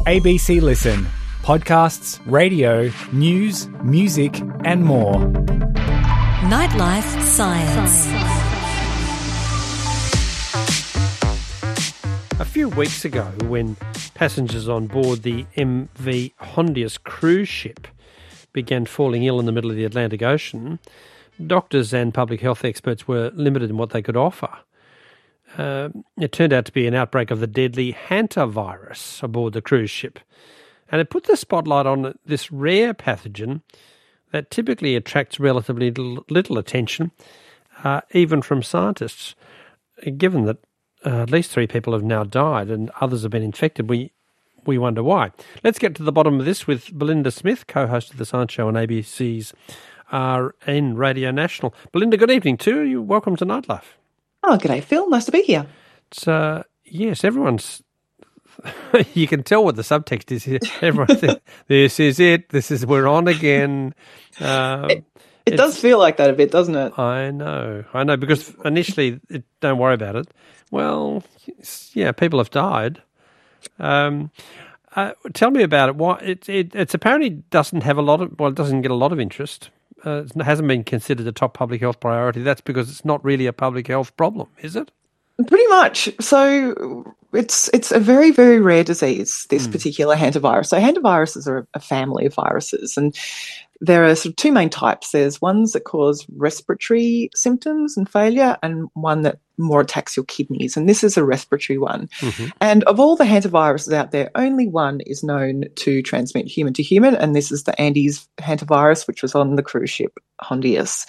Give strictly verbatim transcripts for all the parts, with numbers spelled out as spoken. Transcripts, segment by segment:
A B C Listen. Podcasts, radio, news, music and more. Nightlife Science. A few weeks ago, when passengers on board the M V Hondius cruise ship began falling ill in the middle of the Atlantic Ocean, doctors and public health experts were limited in what they could offer. Uh, it turned out to be an outbreak of the deadly hantavirus aboard the cruise ship. And it put the spotlight on this rare pathogen that typically attracts relatively little, little attention, uh, even from scientists. Given that uh, at least three people have now died and others have been infected, we we wonder why. Let's get to the bottom of this with Belinda Smith, co-host of The Science Show on A B C's R N Radio National. Belinda, good evening too. You welcome to Nightlife. Oh, g'day, Phil. Nice to be here. It's, uh, yes, everyone's... you can tell what the subtext is here. Everyone says, this is it. This is, we're on again. Um, it it does feel like that a bit, doesn't it? I know. I know, because initially, it, don't worry about it. Well, yeah, people have died. Um, uh, tell me about it. Why it, it it's apparently doesn't have a lot of, well, it doesn't get a lot of interest. Uh, it hasn't been considered a top public health priority. That's because it's not really a public health problem, is it? Pretty much. So it's it's a very, very rare disease, this mm. particular hantavirus. So hantaviruses are a family of viruses, and there are sort of two main types. There's ones that cause respiratory symptoms and failure, and one that more attacks your kidneys, and this is a respiratory one. Mm-hmm. And of all the hantaviruses out there, only one is known to transmit human to human, and this is the Andes hantavirus, which was on the cruise ship Hondius.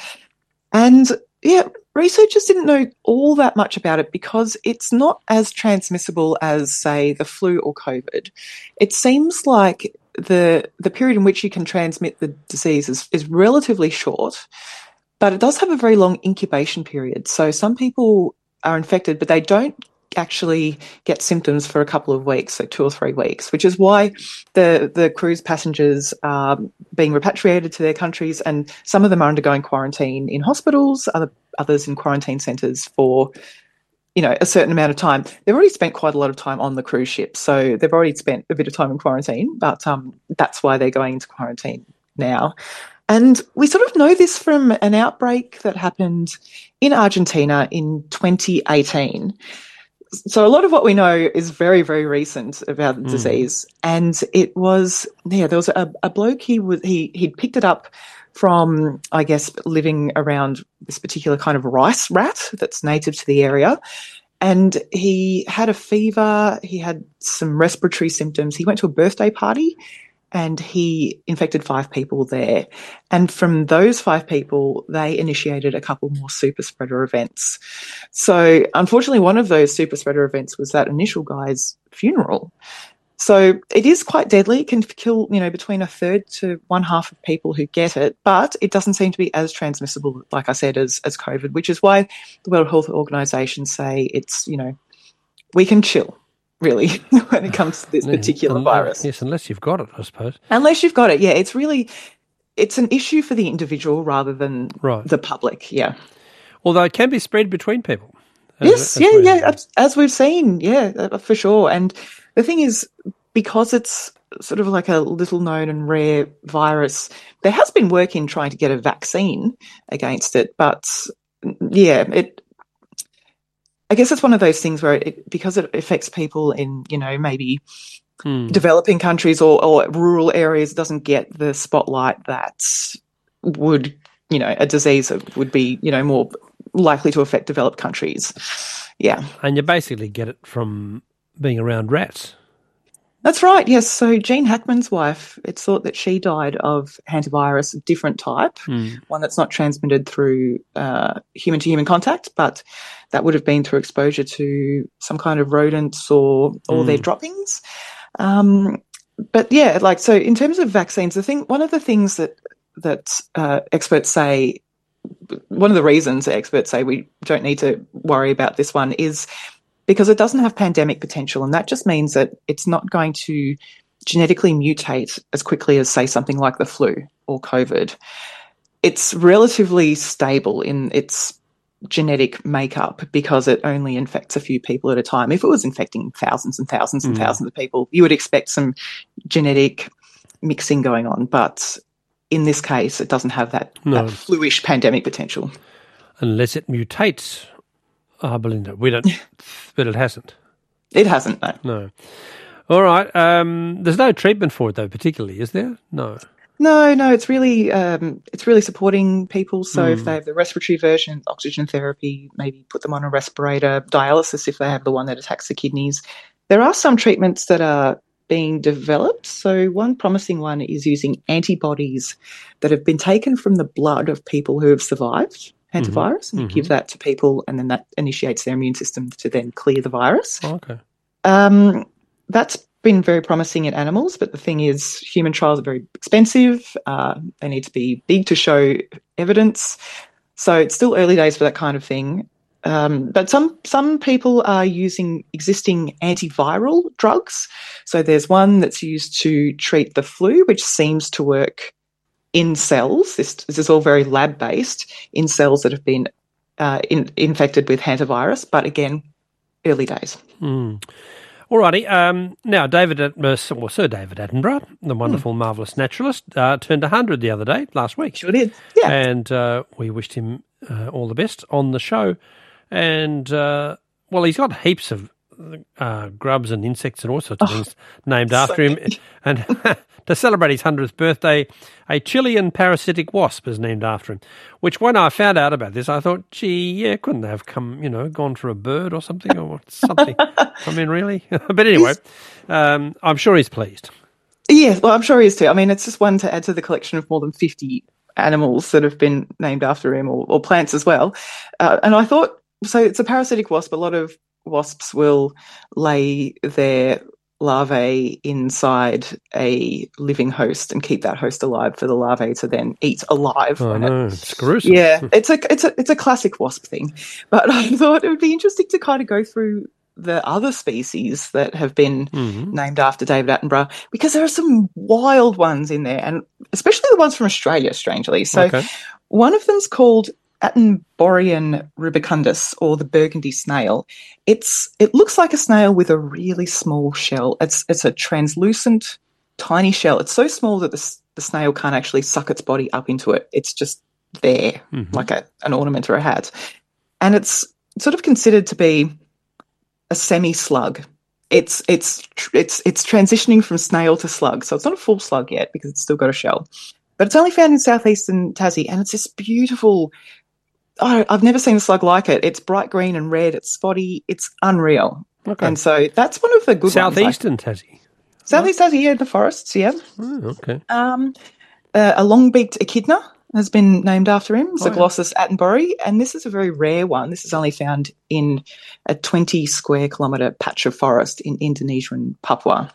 And yeah, researchers didn't know all that much about it because it's not as transmissible as, say, the flu or COVID. It seems like the the period in which you can transmit the disease is, is relatively short, but it does have a very long incubation period. So some people are infected, but they don't actually get symptoms for a couple of weeks, so two or three weeks, which is why the, the cruise passengers are being repatriated to their countries, and some of them are undergoing quarantine in hospitals, other, others in quarantine centres for, you know, a certain amount of time. They've already spent quite a lot of time on the cruise ship, so they've already spent a bit of time in quarantine, but um, that's why they're going into quarantine now. And we sort of know this from an outbreak that happened in Argentina in twenty eighteen. So a lot of what we know is very, very recent about the mm. disease. And it was, yeah, there was a, a bloke, he was, he, he'd picked it up from, I guess, living around this particular kind of rice rat that's native to the area. And he had a fever, he had some respiratory symptoms. He went to a birthday party and he infected five people there. And from those five people, they initiated a couple more super spreader events. So unfortunately, one of those super spreader events was that initial guy's funeral. So it is quite deadly. It can kill, you know, between a third to one half of people who get it, but it doesn't seem to be as transmissible, like I said, as, as COVID, which is why the World Health Organization say it's, you know, we can chill. Really, when it comes to this particular unless, virus. Yes, unless you've got it, I suppose. Unless you've got it, yeah. It's really, it's an issue for the individual rather than right. the public, yeah. Although it can be spread between people. As, yes, as yeah, yeah, as, as we've seen, yeah, for sure. And the thing is, because it's sort of like a little known and rare virus, there has been work in trying to get a vaccine against it, but yeah, it... I guess it's one of those things where it, because it affects people in, you know, maybe hmm. developing countries or, or rural areas, doesn't get the spotlight that would, you know, a disease that would be, you know, more likely to affect developed countries. Yeah. And you basically get it from being around rats. That's right, yes. So Gene Hackman's wife, it's thought that she died of hantavirus, a different type, mm. one that's not transmitted through uh, human-to-human contact, but that would have been through exposure to some kind of rodents or or mm. their droppings. Um, but yeah, like so, in terms of vaccines, the thing, one of the things that that uh, experts say, one of the reasons that experts say we don't need to worry about this one is because it doesn't have pandemic potential, and that just means that it's not going to genetically mutate as quickly as, say, something like the flu or COVID. It's relatively stable in its genetic makeup because it only infects a few people at a time. If it was infecting thousands and thousands and mm. thousands of people, you would expect some genetic mixing going on. But in this case, it doesn't have that, no. that flu-ish pandemic potential. Unless it mutates. Ah, oh, Belinda, we don't, but it hasn't. It hasn't, no. No. All right. Um, there's no treatment for it, though, particularly, is there? No. No, no, it's really um, it's really supporting people. So mm. if they have the respiratory version, oxygen therapy, maybe put them on a respirator, dialysis if they have the one that attacks the kidneys. There are some treatments that are being developed. So one promising one is using antibodies that have been taken from the blood of people who have survived hantavirus, mm-hmm. and you mm-hmm. give that to people, and then that initiates their immune system to then clear the virus. Oh, okay. Um, that's been very promising in animals, but the thing is human trials are very expensive. Uh, they need to be big to show evidence. So it's still early days for that kind of thing. Um, but some some people are using existing antiviral drugs. So there's one that's used to treat the flu, which seems to work in cells. This, this is all very lab-based, in cells that have been uh, in, infected with hantavirus. But again, early days. Mm. All righty. Um, now, David, At- or Sir David Attenborough, the wonderful, mm. marvellous naturalist, uh, turned one hundred the other day, last week. Sure did, yeah. And uh, we wished him uh, all the best on the show. And, uh, well, he's got heaps of uh, grubs and insects and all sorts of oh, things named after so him. Good. And to celebrate his hundredth birthday, a Chilean parasitic wasp is named after him, which when I found out about this, I thought, gee, yeah, couldn't they have come, you know, gone for a bird or something or something? I mean, really? But anyway, um, I'm sure he's pleased. Yeah, well, I'm sure he is too. I mean, it's just one to add to the collection of more than fifty animals that have been named after him, or, or plants as well. Uh, and I thought, so it's a parasitic wasp. A lot of wasps will lay their larvae inside a living host and keep that host alive for the larvae to then eat alive. Oh no, it, it's gruesome. Yeah, it's a it's a it's a classic wasp thing. But I thought it would be interesting to kind of go through the other species that have been mm-hmm. named after David Attenborough, because there are some wild ones in there, and especially the ones from Australia, strangely. So okay. one of them's called Attenborian rubicundus, or the burgundy snail. It's it looks like a snail with a really small shell. It's it's a translucent, tiny shell. It's so small that the, the snail can't actually suck its body up into it. It's just there, mm-hmm. like a, an ornament or a hat. And it's sort of considered to be a semi-slug. It's it's it's it's transitioning from snail to slug, so it's not a full slug yet because it's still got a shell. But it's only found in southeastern Tassie, and it's this beautiful. Oh, I've never seen a slug like it. It's bright green and red. It's spotty. It's unreal. Okay. And so that's one of the good southeastern ones. Southeastern Tassie. Southeast Tassie, yeah, the forests, yeah. Oh, okay. Um, uh, a long-beaked echidna has been named after him, Zyglossus oh, yeah. attenboroughi, and this is a very rare one. This is only found in a twenty square kilometre patch of forest in Indonesia and Papua.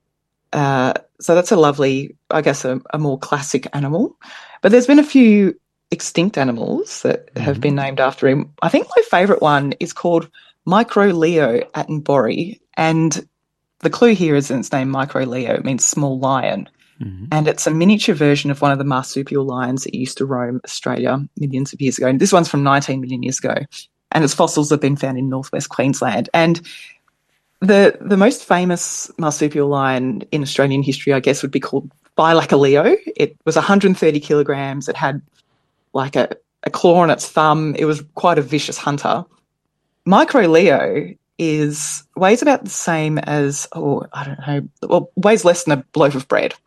Uh, so that's a lovely, I guess, a, a more classic animal. But there's been a few extinct animals that mm-hmm. have been named after him. I think my favourite one is called Microleo attenboroughi, and the clue here is in its name, Microleo. It means small lion. Mm-hmm. And it's a miniature version of one of the marsupial lions that used to roam Australia millions of years ago. And this one's from nineteen million years ago. And its fossils have been found in northwest Queensland. And the the most famous marsupial lion in Australian history, I guess, would be called Thylacoleo. It was one hundred thirty kilograms. It had like a, a claw on its thumb. It was quite a vicious hunter. Microleo is weighs about the same as, oh, I don't know, well, weighs less than a loaf of bread.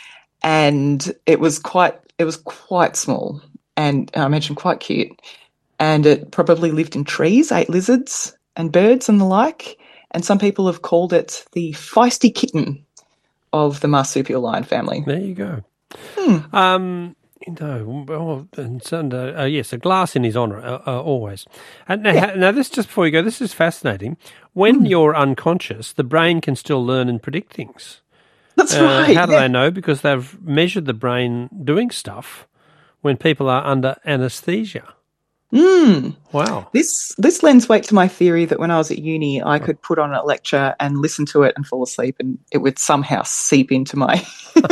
And it was quite, it was quite small, and I mentioned quite cute. And it probably lived in trees, ate lizards and birds and the like. And some people have called it the feisty kitten of the marsupial lion family. There you go. Hmm. Um, no, oh, and, and uh, uh, yes, a glass in his honour, uh, uh, always. And now, yeah. now, this just before we go, this is fascinating. When mm. you're unconscious, the brain can still learn and predict things. That's uh, right. How do yeah. they know? Because they've measured the brain doing stuff when people are under anaesthesia. Mm. Wow. This this lends weight to my theory that when I was at uni, I could put on a lecture and listen to it and fall asleep, and it would somehow seep into my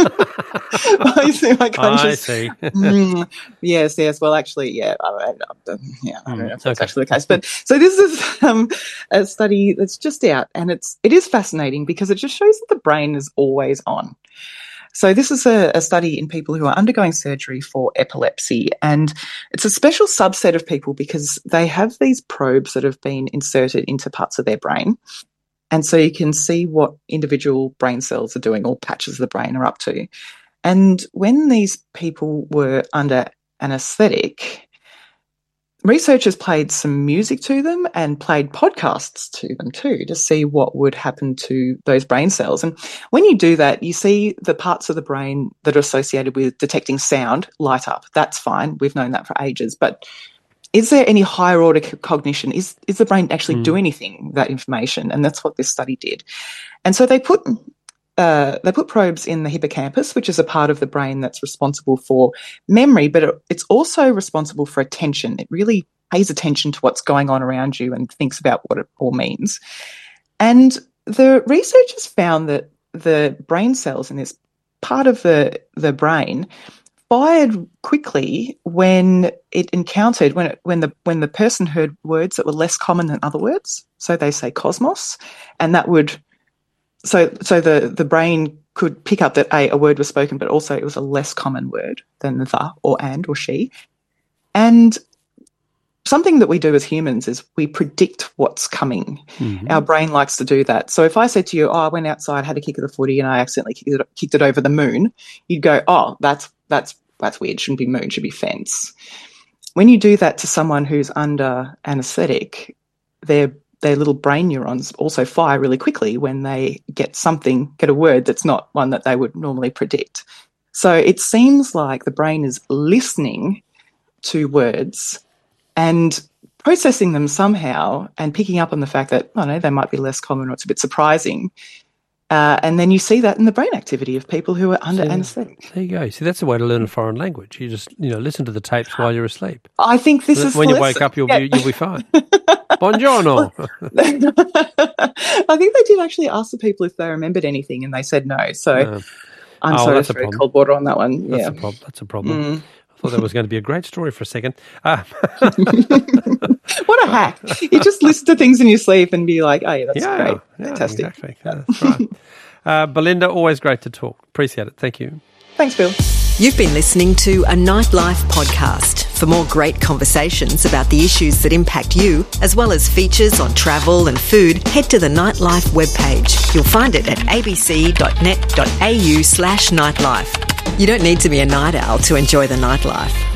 my conscious. I see. mm, yes, yes. Well, actually, yeah, I, I, yeah, I don't know if that's Okay. actually the case. But so this is um, a study that's just out, and it's it is fascinating because it just shows that the brain is always on. So this is a, a study in people who are undergoing surgery for epilepsy, and it's a special subset of people because they have these probes that have been inserted into parts of their brain, and so you can see what individual brain cells are doing, or patches of the brain are up to. And when these people were under anaesthetic, researchers played some music to them and played podcasts to them too to see what would happen to those brain cells. And when you do that, you see the parts of the brain that are associated with detecting sound light up. That's fine. We've known that for ages. But is there any higher order cognition? Is is the brain actually mm. doing anything with that information? And that's what this study did. And so they put uh, they put probes in the hippocampus, which is a part of the brain that's responsible for memory, but it, it's also responsible for attention. It really pays attention to what's going on around you and thinks about what it all means. And the researchers found that the brain cells in this part of the, the brain fired quickly when it encountered, when it, when the when the person heard words that were less common than other words. So they say cosmos, and that would So so the, the brain could pick up that A, a word was spoken, but also it was a less common word than the or and or she. And something that we do as humans is we predict what's coming. Mm-hmm. Our brain likes to do that. So if I said to you, oh, I went outside, had a kick of the footy and I accidentally kicked it, kicked it over the moon, you'd go, oh, that's that's that's weird. Shouldn't be moon, should be fence. When you do that to someone who's under anaesthetic, their their little brain neurons also fire really quickly when they get something, get a word that's not one that they would normally predict. So it seems like the brain is listening to words and processing them somehow and picking up on the fact that, I don't know, they might be less common or it's a bit surprising. Uh, and then you see that in the brain activity of people who are under so, anaesthetic. There you go. See, that's a way to learn a foreign language. You just, you know, listen to the tapes while you're asleep. I think this is when you listen. wake up, you'll yeah. be you'll be fine. Buongiorno. I think they did actually ask the people if they remembered anything, and they said no. So Uh, I'm oh, sorry that's a to throw problem. cold water on that one. That's yeah, a problem. That's a problem. Mm. I thought that was going to be a great story for a second. Uh, What a hack! You just listen to things in your sleep and be like, "Oh, yeah, that's yeah, great, yeah, fantastic." Exactly. Yeah, that's right. Uh, Belinda, always great to talk. Appreciate it. Thank you. Thanks, Bill. You've been listening to a Nightlife podcast. For more great conversations about the issues that impact you, as well as features on travel and food, head to the Nightlife webpage. You'll find it at abc.net.au slash nightlife. You don't need to be a night owl to enjoy the nightlife.